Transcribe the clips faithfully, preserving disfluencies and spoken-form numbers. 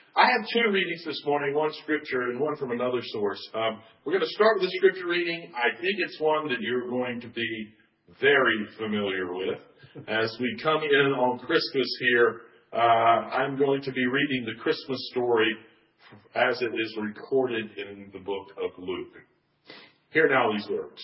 I have two readings this morning, one scripture and one from another source. Um, we're going to start with the scripture reading. I think it's one that you're going to be very familiar with. As we come in on Christmas here, uh, I'm going to be reading the Christmas story as it is recorded in the book of Luke. Hear now these words.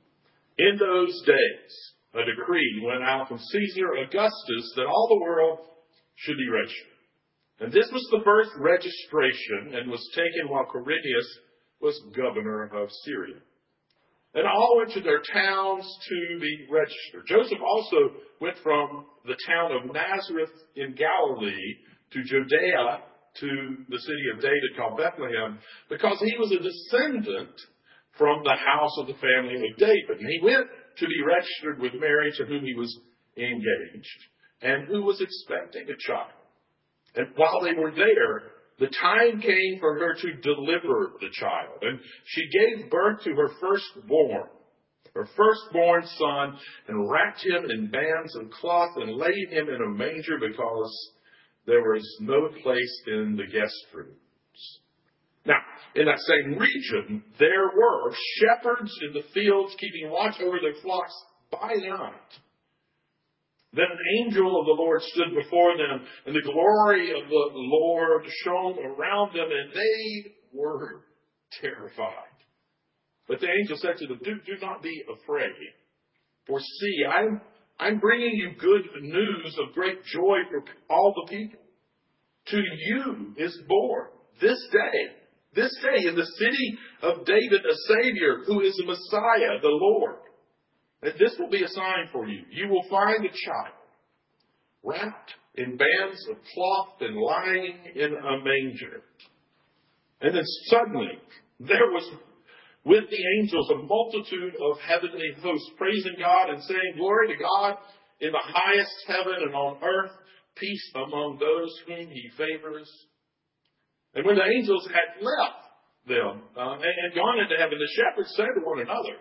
In those days, a decree went out from Caesar Augustus that all the world should be registered. And this was the first registration and was taken while Quirinius was governor of Syria. And all went to their towns to be registered. Joseph also went from the town of Nazareth in Galilee to Judea to the city of David called Bethlehem because he was a descendant from the house of the family of David. And he went to be registered with Mary, to whom he was engaged and who was expecting a child. And while they were there, the time came for her to deliver the child. And she gave birth to her firstborn, her firstborn son, and wrapped him in bands of cloth and laid him in a manger because there was no place in the guest rooms. Now, in that same region, there were shepherds in the fields keeping watch over their flocks by night. Then an angel of the Lord stood before them, and the glory of the Lord shone around them, and they were terrified. But the angel said to them, do, do not be afraid. For see, I'm, I'm bringing you good news of great joy for all the people. To you is born this day, this day in the city of David, a Savior who is the Messiah, the Lord. And this will be a sign for you. You will find a child wrapped in bands of cloth and lying in a manger. And then suddenly there was with the angels a multitude of heavenly hosts praising God and saying, Glory to God in the highest heaven, and on earth peace among those whom he favors. And when the angels had left them uh, and, and gone into heaven, the shepherds said to one another,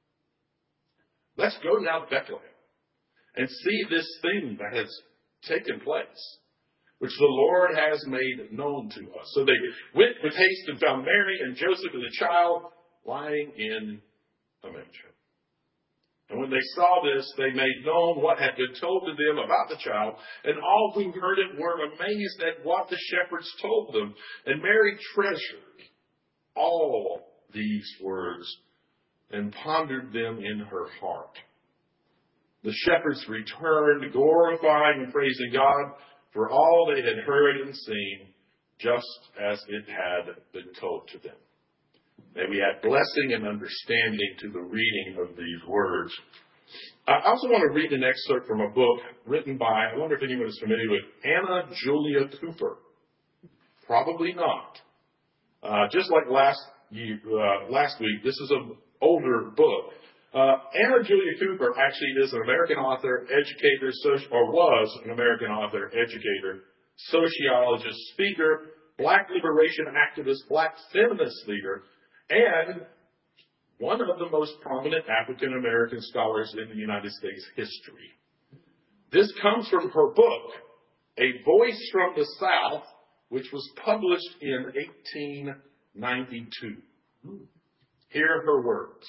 Let's go now to Bethlehem and see this thing that has taken place, which the Lord has made known to us. So they went with haste and found Mary and Joseph and the child lying in a manger. And when they saw this, they made known what had been told to them about the child, and all who heard it were amazed at what the shepherds told them. And Mary treasured all these words and pondered them in her heart. The shepherds returned, glorifying and praising God for all they had heard and seen, just as it had been told to them. May we add blessing and understanding to the reading of these words. I also want to read an excerpt from a book written by, I wonder if anyone is familiar with, Anna Julia Cooper. Probably not. Uh, just like last year, uh, last week, this is an older book. Uh, Anna Julia Cooper actually is an American author, educator, soci- or was an American author, educator, sociologist, speaker, black liberation activist, black feminist leader, and one of the most prominent African American scholars in the United States history. This comes from her book, A Voice from the South, which was published in eighteen ninety-two. Hear her words.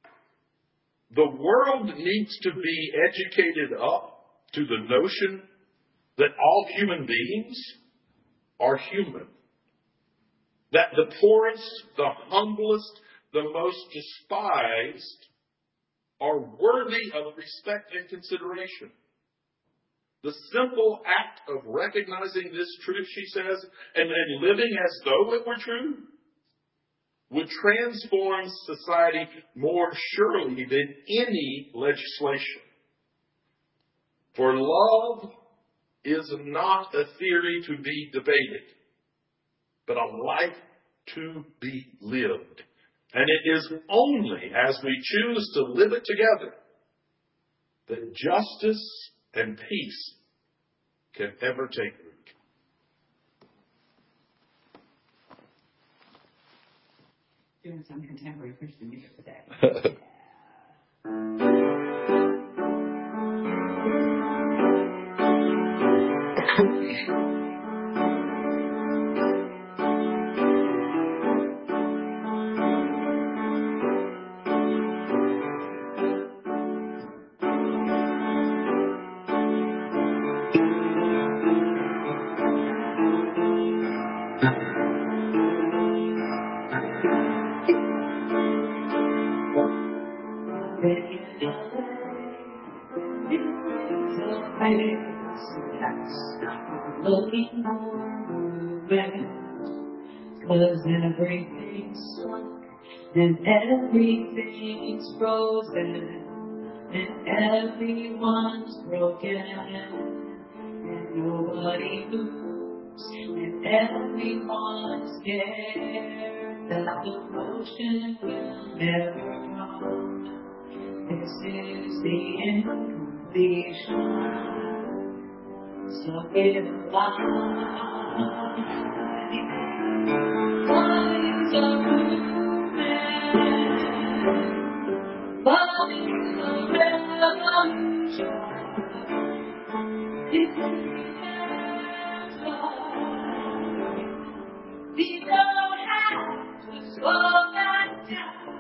The world needs to be educated up to the notion that all human beings are human. That the poorest, the humblest, the most despised are worthy of respect and consideration. The simple act of recognizing this truth, she says, and then living as though it were true, would transform society more surely than any legislation. For love is not a theory to be debated, but a life to be lived. And it is only as we choose to live it together that justice and peace can ever take root. Doing some contemporary Christian music today. Looking for movement, 'cause everything's stuck and everything's frozen and everyone's broken and nobody moves and everyone's scared that the motion will never come. This is the incompletion. So give life, lines of movement, lines of revolution. It's we don't have to slow that down.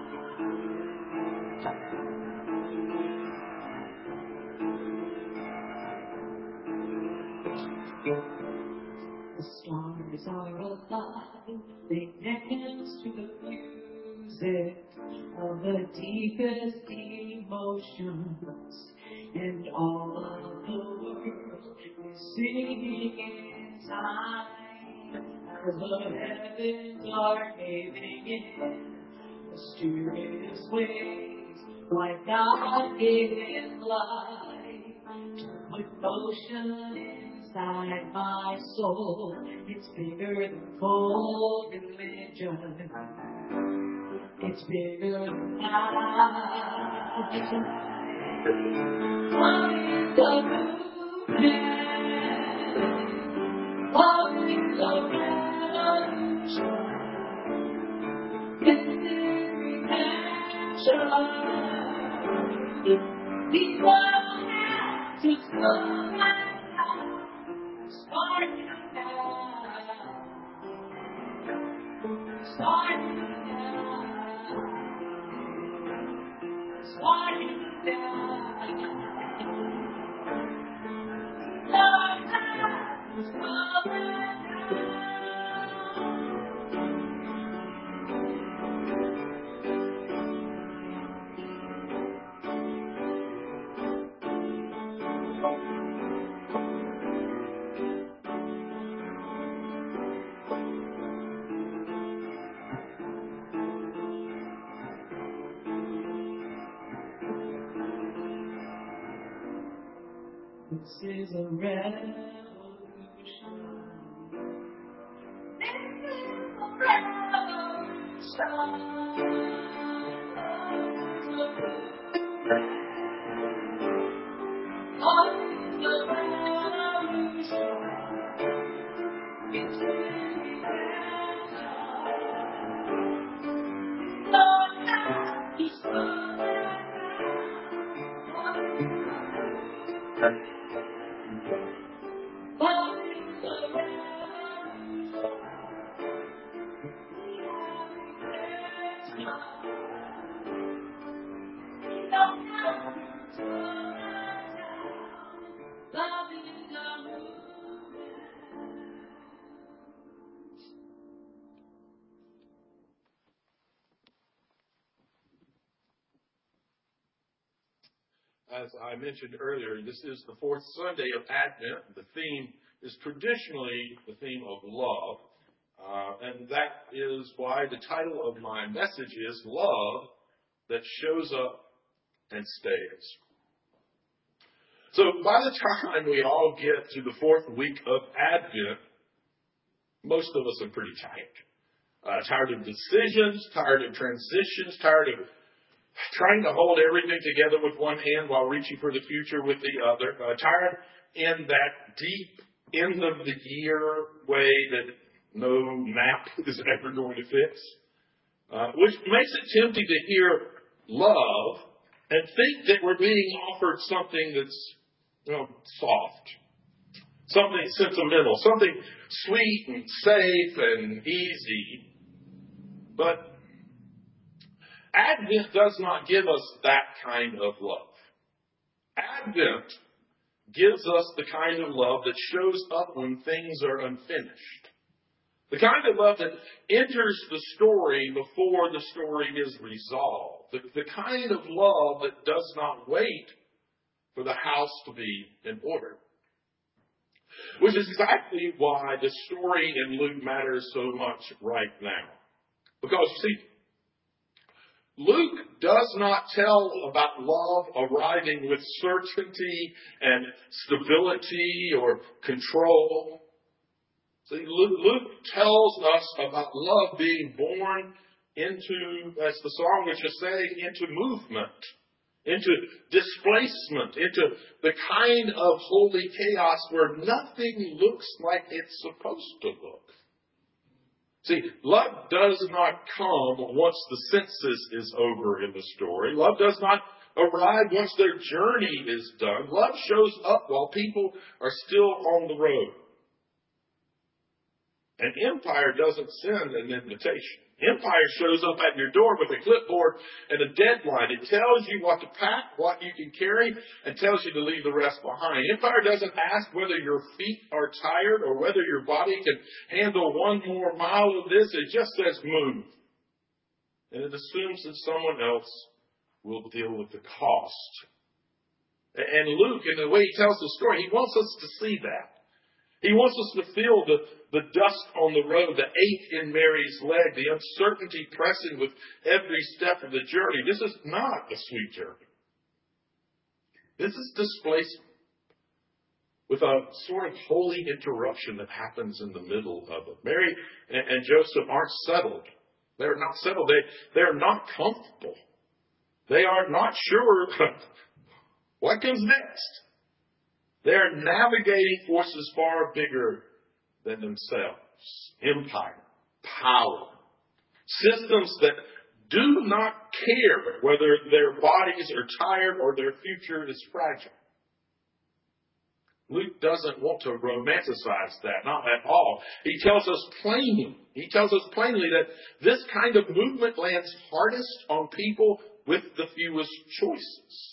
The stars are alive, they dance to the music of the deepest emotions, and all of the world is singing in time as the heavens are caving in mysterious ways, like God gave life to put motion inside my soul. It's bigger than cold religion. It's bigger than life. Lines of movement, lines of revolution. This is redemption. We don't have to slow down. Starting now, starting now, starting now. Love has fallen down. This is a revolution. This is a revolution. On the revolution. It's really revolution. Don't have to slow down. As I mentioned earlier, this is the fourth Sunday of Advent. The theme is traditionally the theme of love. Uh, and that is why the title of my message is Love That Shows Up and Stays. So by the time we all get to the fourth week of Advent, most of us are pretty tired. Uh, tired of decisions, tired of transitions, tired of trying to hold everything together with one hand while reaching for the future with the other. Uh, tired in that deep end of the year way that no nap is ever going to fix. Uh, which makes it tempting to hear love and think that we're being offered something that's, you know, soft. Something sentimental. Something sweet and safe and easy. But Advent does not give us that kind of love. Advent gives us the kind of love that shows up when things are unfinished. The kind of love that enters the story before the story is resolved. The, the kind of love that does not wait for the house to be in order. Which is exactly why the story in Luke matters so much right now. Because, you see, Luke does not tell about love arriving with certainty and stability or control. See, Luke tells us about love being born into, as the song was just saying, into movement, into displacement, into the kind of holy chaos where nothing looks like it's supposed to look. See, love does not come once the census is over in the story. Love does not arrive once their journey is done. Love shows up while people are still on the road. An empire doesn't send an invitation. Empire shows up at your door with a clipboard and a deadline. It tells you what to pack, what you can carry, and tells you to leave the rest behind. Empire doesn't ask whether your feet are tired or whether your body can handle one more mile of this. It just says move. And it assumes that someone else will deal with the cost. And Luke, in the way he tells the story, he wants us to see that. He wants us to feel the, the dust on the road, the ache in Mary's leg, the uncertainty pressing with every step of the journey. This is not a sweet journey. This is displacement with a sort of holy interruption that happens in the middle of it. Mary and, and Joseph aren't settled. They're not settled. They, they're not comfortable. They are not sure what comes next. They're navigating forces far bigger than themselves. Empire, power, systems that do not care whether their bodies are tired or their future is fragile. Luke doesn't want to romanticize that, not at all. He tells us plainly, he tells us plainly that this kind of movement lands hardest on people with the fewest choices.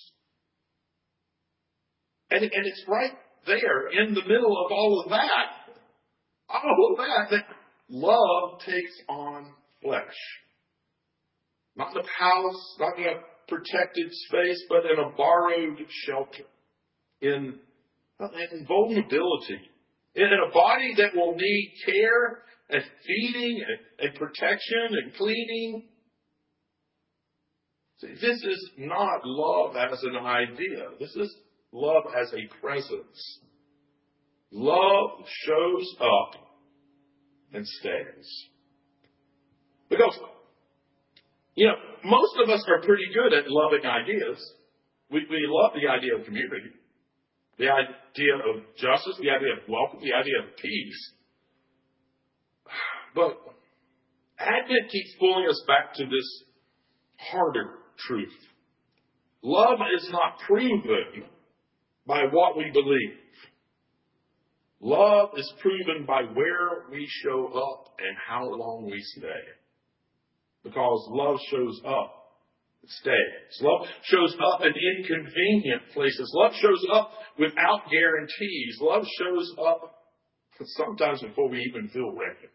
And, and it's right there in the middle of all of that, all of that, that love takes on flesh. Not in a palace, not in a protected space, but in a borrowed shelter. In, in vulnerability. In a body that will need care and feeding and, and protection and cleaning. See, this is not love as an idea. This is love as a presence. Love shows up and stays. Because, you know, most of us are pretty good at loving ideas. We, we love the idea of community, the idea of justice, the idea of welcome, the idea of peace. But Advent keeps pulling us back to this harder truth. Love is not proven by what we believe. Love is proven by where we show up and how long we stay. Because love shows up and stays. Love shows up in inconvenient places. Love shows up without guarantees. Love shows up sometimes before we even feel ready.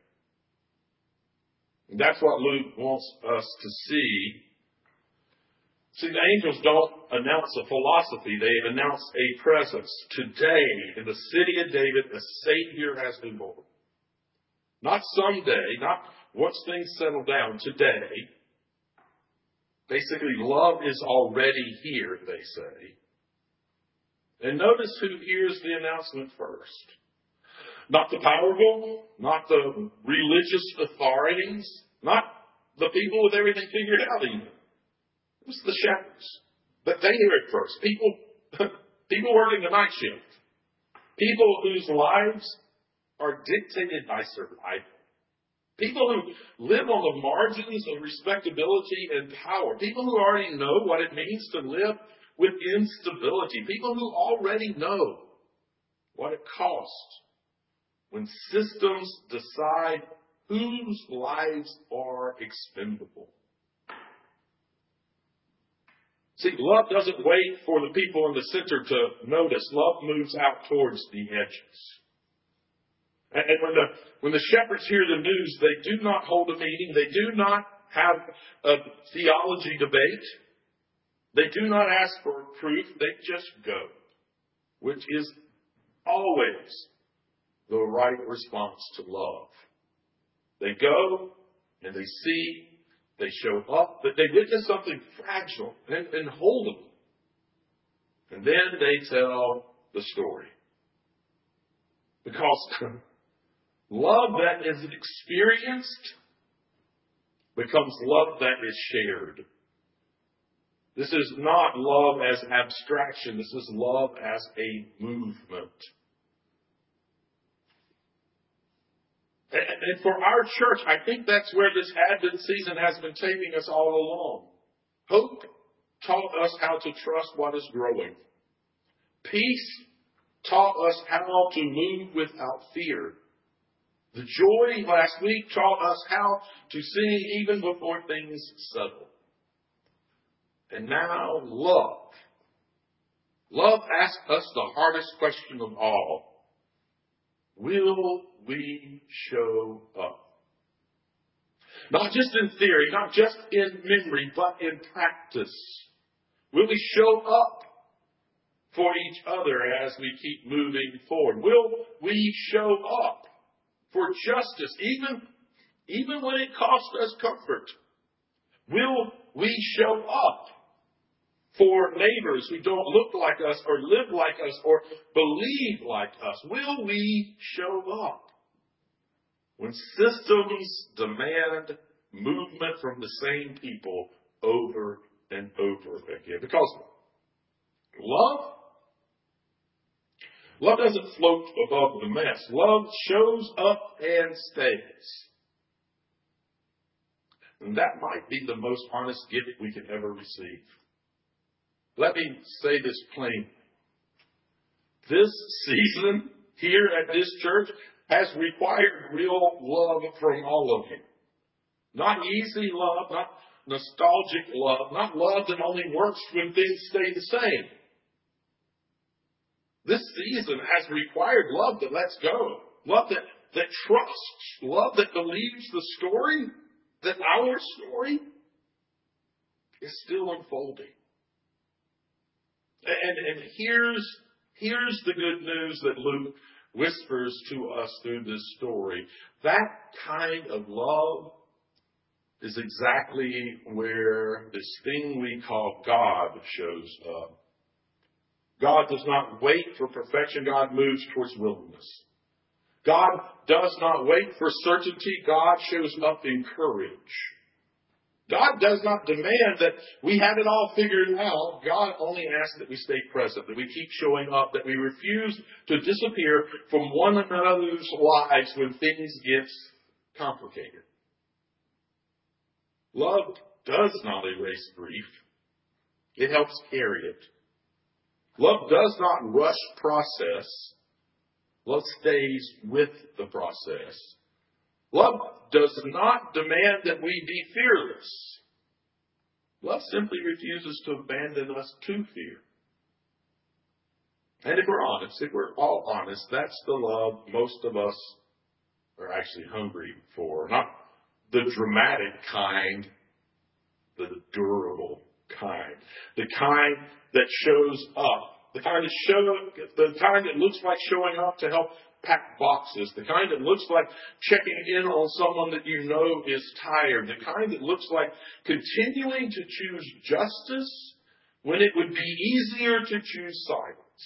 And that's what Luke wants us to see. See, the angels don't announce a philosophy. They announce a presence. Today, in the city of David, the Savior has been born. Not someday, not once things settle down. Today. Basically, love is already here, they say. And notice who hears the announcement first. Not the powerful, not the religious authorities, not the people with everything figured out even. It's the shepherds. But they hear it first. People, people working the night shift. People whose lives are dictated by survival. People who live on the margins of respectability and power. People who already know what it means to live with instability. People who already know what it costs when systems decide whose lives are expendable. See, love doesn't wait for the people in the center to notice. Love moves out towards the edges. And and when the, when the shepherds hear the news, they do not hold a meeting. They do not have a theology debate. They do not ask for proof. They just go, which is always the right response to love. They go and they see, they show up, but they witness something fragile and, and holdable. And then they tell the story. Because love that is experienced becomes love that is shared. This is not love as abstraction. This is love as a movement. And for our church, I think that's where this Advent season has been taking us all along. Hope taught us how to trust what is growing. Peace taught us how to move without fear. The joy last week taught us how to sing even before things settle. And now love. Love asks us the hardest question of all. Will we show up? Not just in theory, not just in memory, but in practice. Will we show up for each other as we keep moving forward? Will we show up for justice, even, even when it costs us comfort? Will we show up for neighbors who don't look like us or live like us or believe like us? Will we show up when systems demand movement from the same people over and over again? Because love, love doesn't float above the mess. Love shows up and stays. And that might be the most honest gift we can ever receive. Let me say this plainly. This season here at this church has required real love from all of you. Not easy love, not nostalgic love, not love that only works when things stay the same. This season has required love that lets go, love that, that trusts, love that believes the story, that our story is still unfolding. And, and here's, here's the good news that Luke whispers to us through this story. That kind of love is exactly where this thing we call God shows up. God does not wait for perfection. God moves towards willingness. God does not wait for certainty. God shows up in courage. God does not demand that we have it all figured out. God only asks that we stay present, that we keep showing up, that we refuse to disappear from one another's lives when things get complicated. Love does not erase grief. It helps carry it. Love does not rush process. Love stays with the process. Love does not demand that we be fearless. Love simply refuses to abandon us to fear. And if we're honest, if we're all honest, that's the love most of us are actually hungry for. Not the dramatic kind, the durable kind. The kind that shows up. The kind that show, the kind that looks like showing up to help pack boxes. The kind that looks like checking in on someone that you know is tired. The kind that looks like continuing to choose justice when it would be easier to choose silence.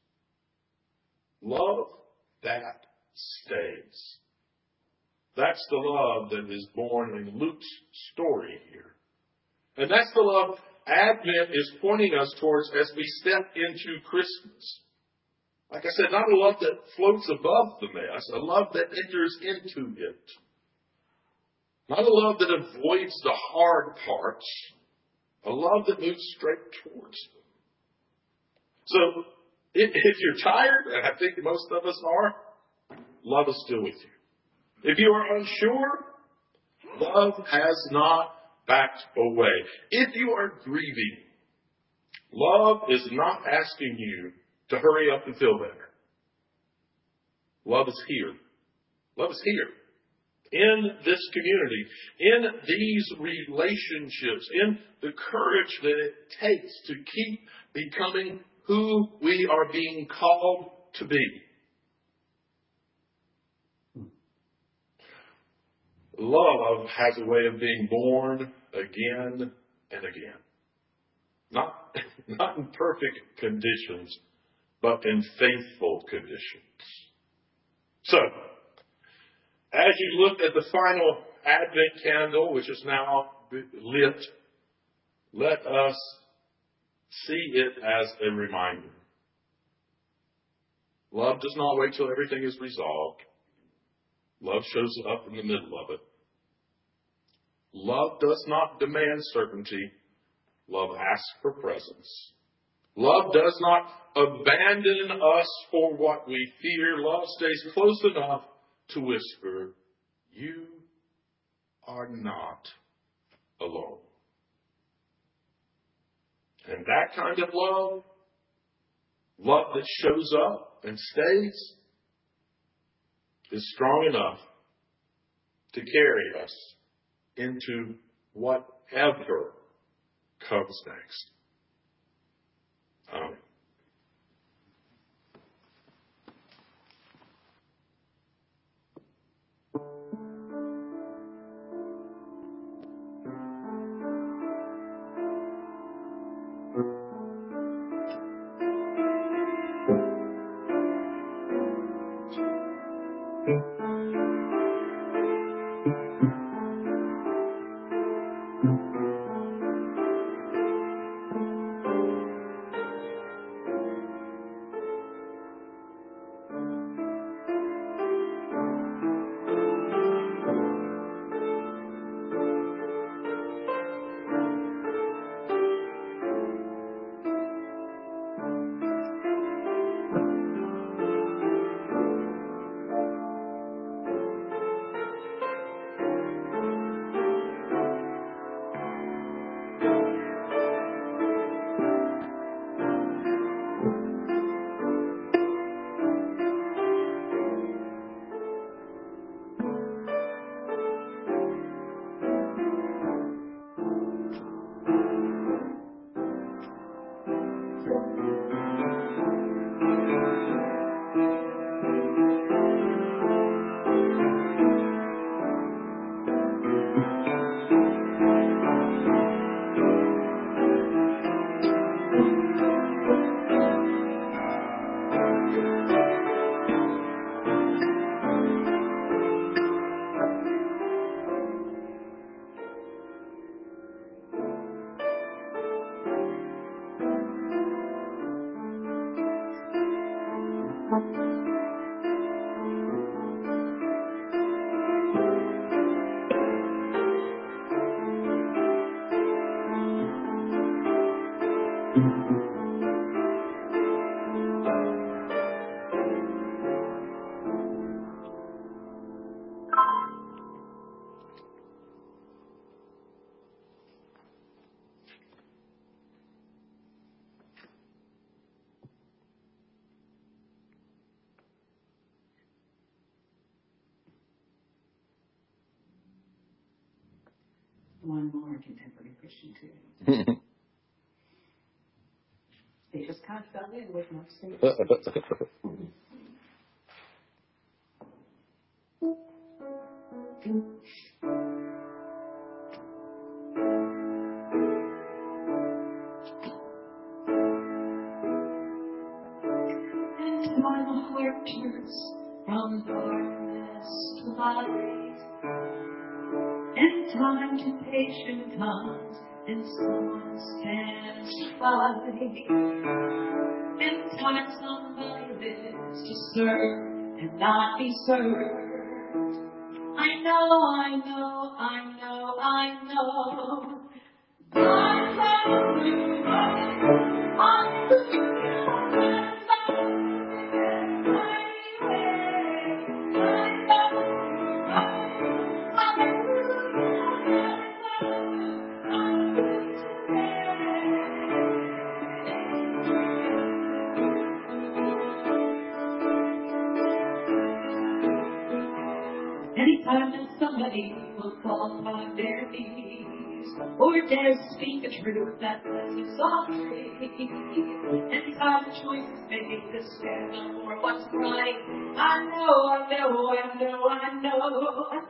Love that stays. That's the love that is born in Luke's story here. And that's the love Advent is pointing us towards as we step into Christmas. Like I said, not a love that floats above the mess, a love that enters into it. Not a love that avoids the hard parts, a love that moves straight towards them. So, if, if you're tired, and I think most of us are, love is still with you. If you are unsure, love has not backed away. If you are grieving, love is not asking you to hurry up and feel better. Love is here. Love is here. In this community, in these relationships, in the courage that it takes to keep becoming who we are being called to be. Love has a way of being born again and again. Not, not in perfect conditions, but in faithful conditions. So, as you look at the final Advent candle, which is now lit, let us see it as a reminder. Love does not wait till everything is resolved. Love shows up in the middle of it. Love does not demand certainty. Love asks for presence. Love does not abandon us for what we fear. Love stays close enough to whisper, you are not alone. And that kind of love, love that shows up and stays, is strong enough to carry us into whatever comes next. Amen. One more contemporary Christian tune. They just kind of fell in with no singing. And my heart turns from darkness to light. And time to patient comes, and someone stands by. And time somebody lives to serve and not be served. I know, I know, I know, I know. I love you, I love you. somebody will fall on their knees, or dare speak the truth that sets us all free. And our choices made to stand up for what's right. I know, I know, I know, I know.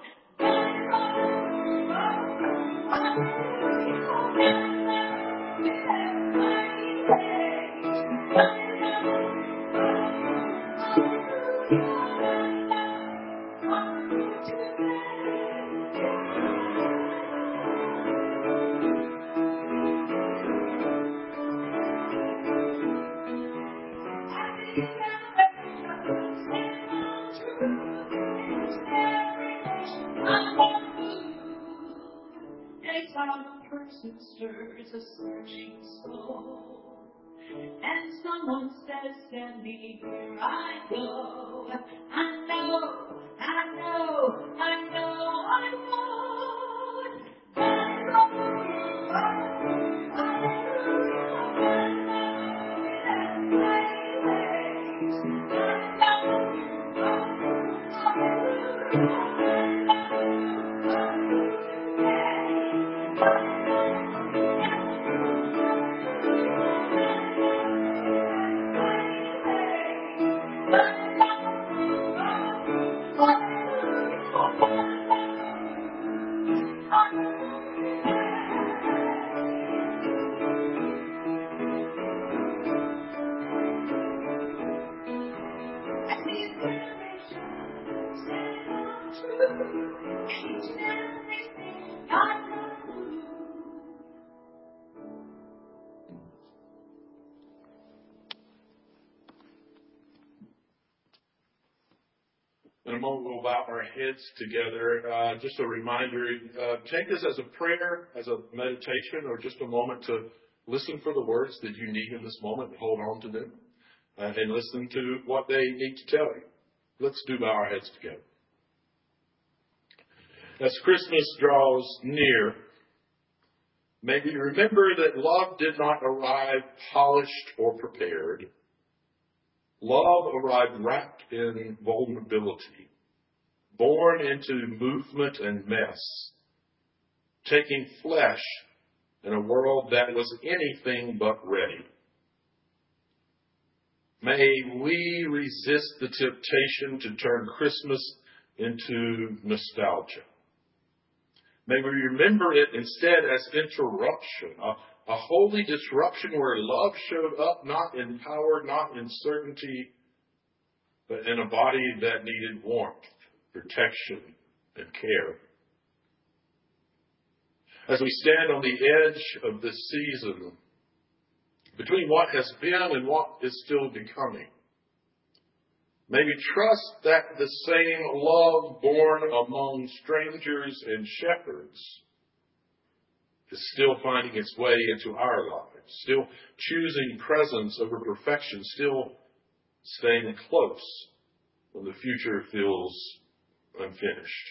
Anytime a person stirs a searching soul, and someone says, send me here I go. I know, I know, I know, I know. In a moment, we'll bow our heads together. Uh, just a reminder, uh, take this as a prayer, as a meditation, or just a moment to listen for the words that you need in this moment. Hold on to them uh, and listen to what they need to tell you. Let's do bow our heads together. As Christmas draws near, may we remember that love did not arrive polished or prepared. Love arrived wrapped in vulnerability, born into movement and mess, taking flesh in a world that was anything but ready. May we resist the temptation to turn Christmas into nostalgia. May we remember it instead as interruption, a, a holy disruption where love showed up not in power, not in certainty, but in a body that needed warmth, protection, and care. As we stand on the edge of this season, between what has been and what is still becoming, may we trust that the same love born among strangers and shepherds is still finding its way into our lives, still choosing presence over perfection, still staying close when the future feels unfinished.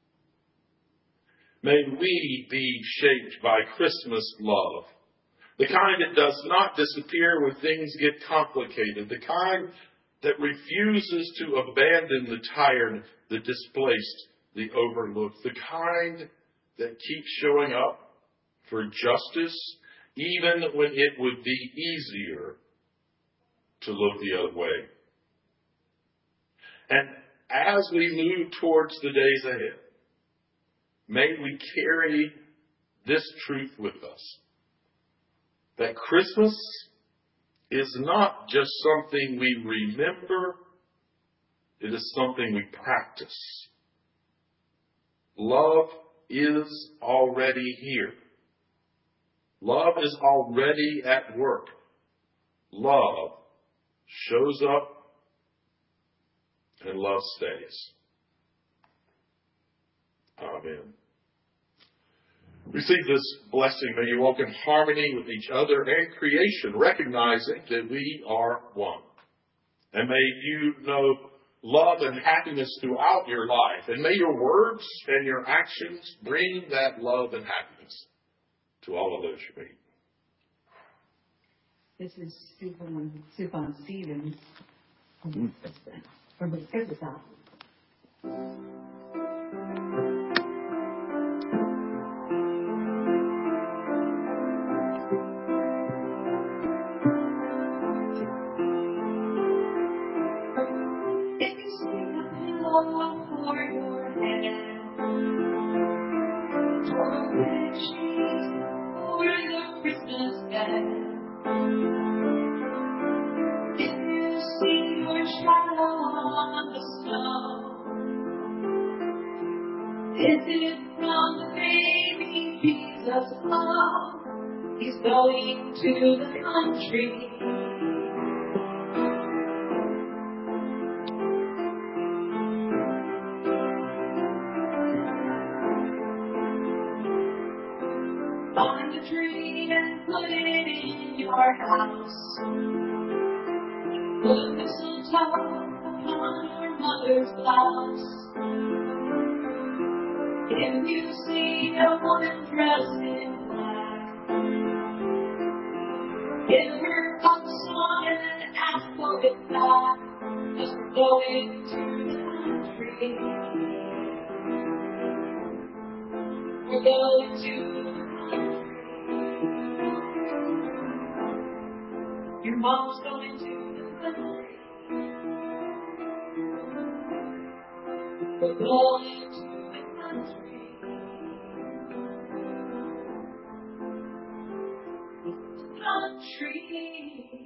May we be shaped by Christmas love, the kind that does not disappear when things get complicated, the kind that refuses to abandon the tired, the displaced, the overlooked, the kind that keeps showing up for justice even when it would be easier to look the other way. And as we move towards the days ahead, may we carry this truth with us, that Christmas is not just something we remember, it is something we practice. Love is already here. Love is already at work. Love shows up and love stays. Amen. Receive this blessing. May you walk in harmony with each other and creation, recognizing that we are one. And may you know love and happiness throughout your life. And may your words and your actions bring that love and happiness to all of those you meet. This is Stephen, Stephen Stevens from the Physical. chocolate cheese over the Christmas bed. If you see your shadow on the snow, is it from the baby Jesus? Oh, he's going to the country. Find a tree and put it in your house. Put mistletoe upon your mother's blouse. If you see a woman dressed in black, give her a song and ask for it back. 'Cause we're going to the country. We're going to the Your mom's going to the country. We're going to the country. Country.